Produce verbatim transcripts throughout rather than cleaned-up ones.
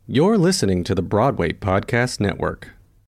You're listening to the Broadway Podcast Network.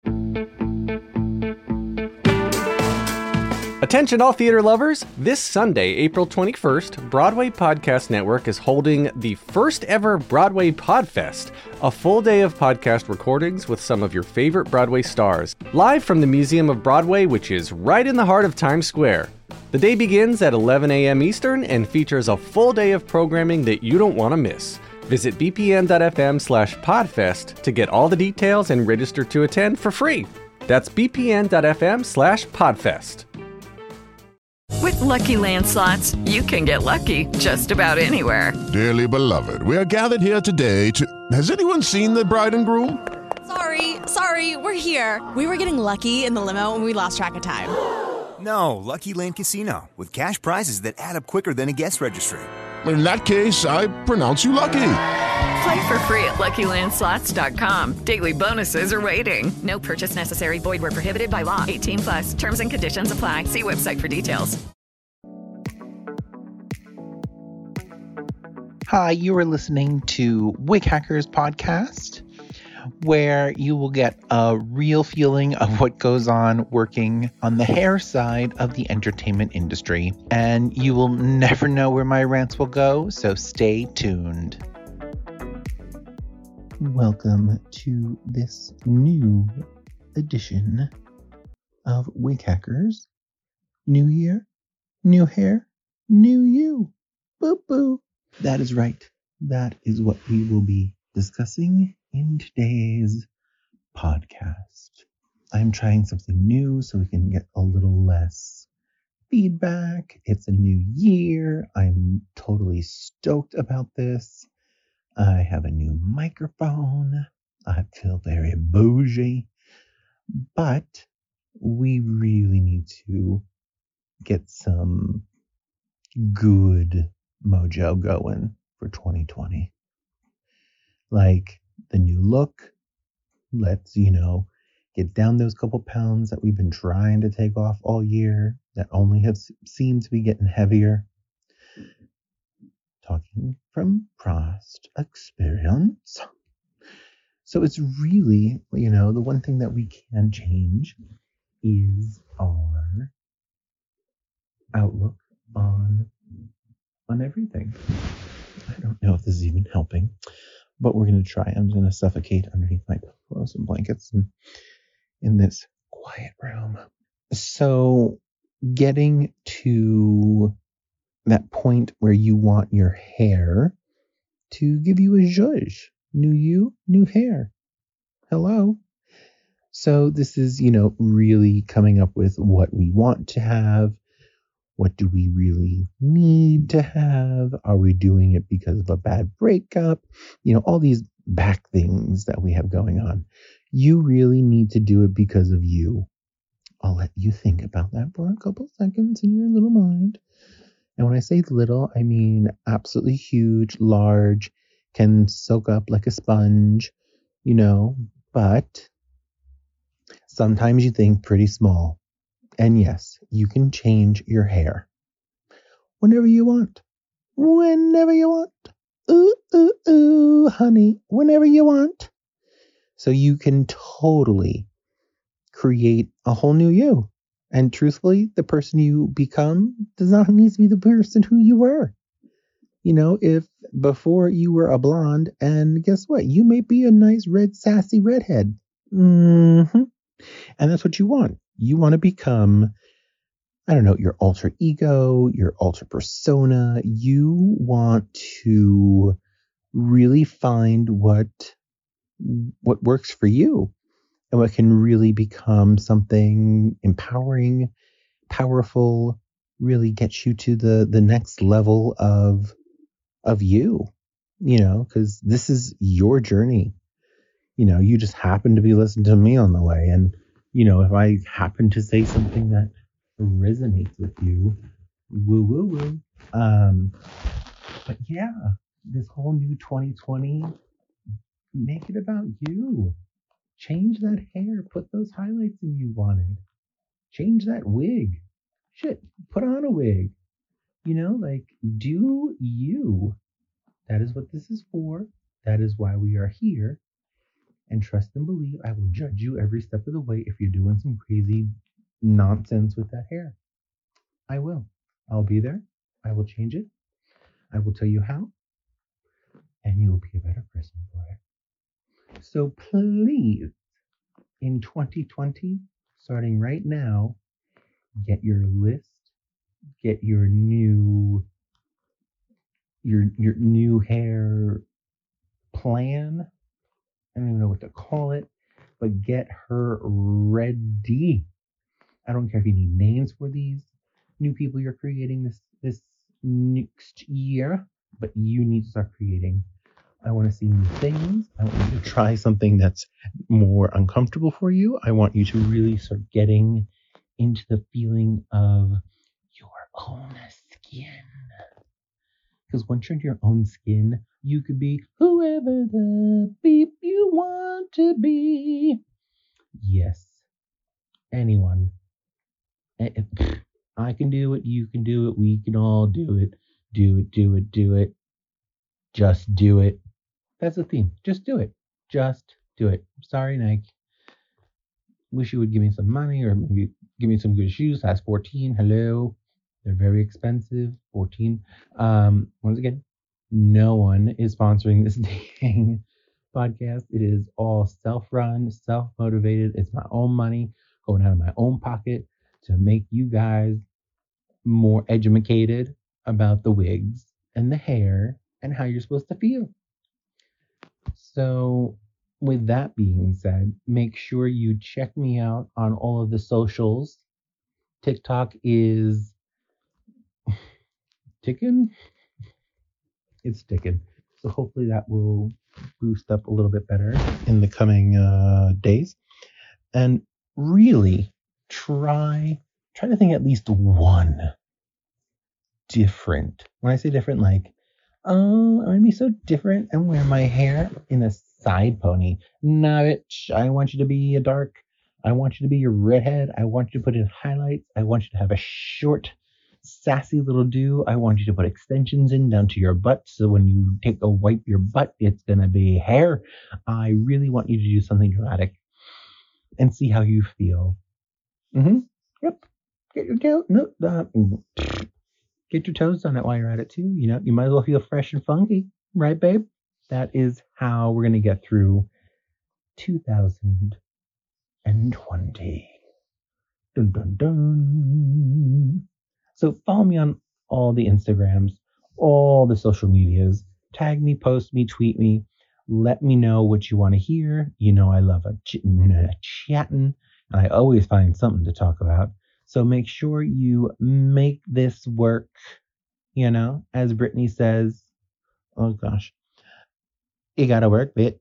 Attention all theater lovers! This Sunday, April twenty-first, Broadway Podcast Network is holding the first ever Broadway Podfest, a full day of podcast recordings with some of your favorite Broadway stars, live from the Museum of Broadway, which is right in the heart of Times Square. The day begins at eleven a.m. Eastern and features a full day of programming that you don't want to miss. Visit bpn.fm slash podfest to get all the details and register to attend for free. That's bpn.fm slash podfest. With Lucky Land Slots, you can get lucky just about anywhere. Dearly beloved, we are gathered here today to... Has anyone seen the bride and groom? Sorry, sorry, we're here. We were getting lucky in the limo and we lost track of time. No, Lucky Land Casino, with cash prizes that add up quicker than a guest registry. In that case, I pronounce you lucky. Play for free at lucky land slots dot com. Daily bonuses are waiting. No purchase necessary. Void where prohibited by law. eighteen plus. Terms and conditions apply. See website for details. Hi, you are listening to Wig Hackers Podcast, where you will get a real feeling of what goes on working on the hair side of the entertainment industry. And you will never know where my rants will go, so stay tuned. Welcome to this new edition of Wig Hackers. New year, new hair, new you. Boo boo. That is right. That is what we will be discussing in today's podcast. I'm trying something new so we can get a little less feedback. It's a new year. I'm totally stoked about this. I have a new microphone. I feel very bougie. But we really need to get some good mojo going for twenty twenty. Like the new look. Let's, you know, get down those couple pounds that we've been trying to take off all year that only have seemed to be getting heavier. Talking from past experience. So it's really, you know, the one thing that we can change is our outlook on on everything. I don't know if this is even helping, but we're going to try. I'm going to suffocate underneath my pillows and blankets in, in this quiet room. So getting to that point where you want your hair to give you a zhuzh. New you, new hair. Hello. So this is, you know, really coming up with what we want to have. What do we really need to have? Are we doing it because of a bad breakup? You know, all these back things that we have going on. You really need to do it because of you. I'll let you think about that for a couple seconds in your little mind. And when I say little, I mean absolutely huge, large, can soak up like a sponge, you know, but sometimes you think pretty small. And yes, you can change your hair whenever you want. Whenever you want. Ooh, ooh, ooh, honey, whenever you want. So you can totally create a whole new you. And truthfully, the person you become does not need to be the person who you were. You know, if before you were a blonde, and guess what? You may be a nice red, sassy redhead. Mm-hmm. And that's what you want. You want to become, I don't know, your alter ego, your alter persona. You want to really find what what works for you and what can really become something empowering, powerful, really get you to the, the next level of of you, you know, because this is your journey. You know, you just happen to be listening to me on the way. And, you know, if I happen to say something that resonates with you, woo, woo, woo. Um, but yeah, this whole new twenty twenty, make it about you. Change that hair. Put those highlights in you wanted. Change that wig. Shit, put on a wig. You know, like, do you. That is what this is for. That is why we are here. And trust and believe, I will judge you every step of the way if you're doing some crazy nonsense with that hair. I will. I'll be there. I will change it. I will tell you how. And you will be a better person for it. So please, in twenty twenty, starting right now, get your list, get your new your your new hair plan. I don't even know what to call it, but get her ready. I don't care if you need names for these new people you're creating this this next year, but you need to start creating. I want to see new things. I want you to try something that's more uncomfortable for you. I want you to really start getting into the feeling of your own skin. Because once you're in your own skin, you could be whoever the beep you want to be. Yes. Anyone. I can do it. You can do it. We can all do it. Do it, do it, do it. Just do it. That's the theme. Just do it. Just do it. Sorry, Nike. Wish you would give me some money or maybe give me some good shoes. Size fourteen. Hello. They're very expensive. fourteen. Um, once again, no one is sponsoring this dang podcast. It is all self-run, self-motivated. It's my own money going out of my own pocket to make you guys more educated about the wigs and the hair and how you're supposed to feel. So with that being said, make sure you check me out on all of the socials. TikTok is ticking. It's ticking. So hopefully that will boost up a little bit better in the coming uh, days. And really try, try to think at least one different. When I say different, like, oh, I'm going to be so different and wear my hair in a side pony. Nah, bitch. I want you to be a dark. I want you to be your redhead. I want you to put in highlights. I want you to have a short, sassy little do. I want you to put extensions in down to your butt. So when you take a wipe your butt, it's going to be hair. I really want you to do something dramatic and see how you feel. Mm-hmm. Yep. Get your tail. No. Uh, Get your toes done it while you're at it too. You know, you might as well feel fresh and funky, right, babe? That is how we're gonna get through two thousand twenty. Dun dun dun. So follow me on all the Instagrams, all the social medias. Tag me, post me, tweet me. Let me know what you want to hear. You know, I love a ch- chatting, and I always find something to talk about. So make sure you make this work, you know, as Brittany says. Oh, gosh. You gotta work, bitch.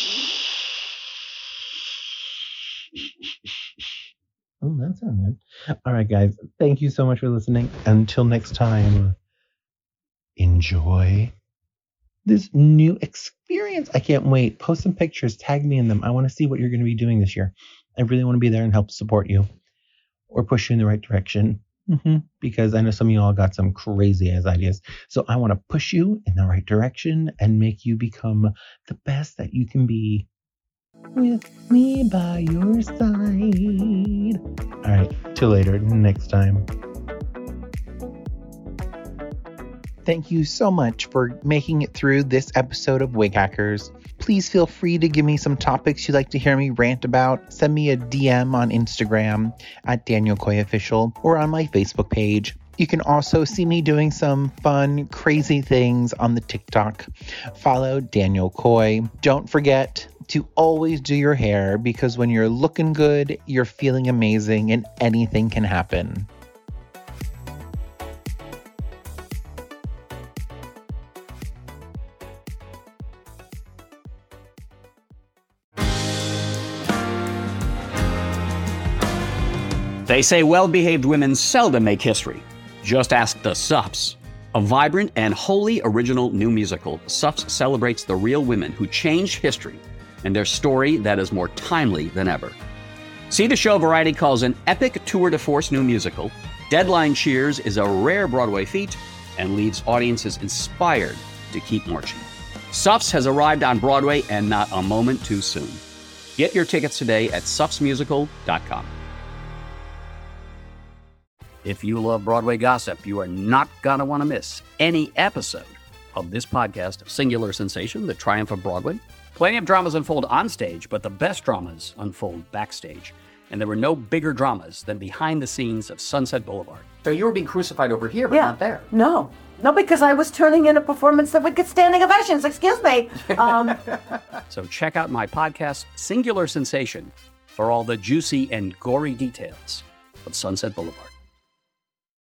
Oh, that sounds good. All right, guys. Thank you so much for listening. Until next time, enjoy this new experience. I can't wait. Post some pictures. Tag me in them. I want to see what you're going to be doing this year. I really want to be there and help support you. Or push you in the right direction. Mm-hmm. Because I know some of you all got some crazy ass ideas. So I want to push you in the right direction and make you become the best that you can be with me by your side. All right. Till later. Next time. Thank you so much for making it through this episode of Wig Hackers. Please feel free to give me some topics you'd like to hear me rant about. Send me a D M on Instagram at Daniel Coy Official or on my Facebook page. You can also see me doing some fun, crazy things on the TikTok. Follow Daniel Coy. Don't forget to always do your hair because when you're looking good, you're feeling amazing and anything can happen. They say well-behaved women seldom make history. Just ask the Sups. A vibrant and wholly original new musical, Sups celebrates the real women who changed history and their story that is more timely than ever. See the show Variety calls an epic tour de force new musical. Deadline Cheers is a rare Broadway feat and leaves audiences inspired to keep marching. Suffs has arrived on Broadway, and not a moment too soon. Get your tickets today at suffs musical dot com. If you love Broadway gossip, you are not going to want to miss any episode of this podcast, Singular Sensation, The Triumph of Broadway. Plenty of dramas unfold on stage, but the best dramas unfold backstage. And there were no bigger dramas than behind the scenes of Sunset Boulevard. So you were being crucified over here, but yeah. not there. No. No, because I was turning in a performance that would get standing ovations. Excuse me. Um, so check out my podcast, Singular Sensation, for all the juicy and gory details of Sunset Boulevard.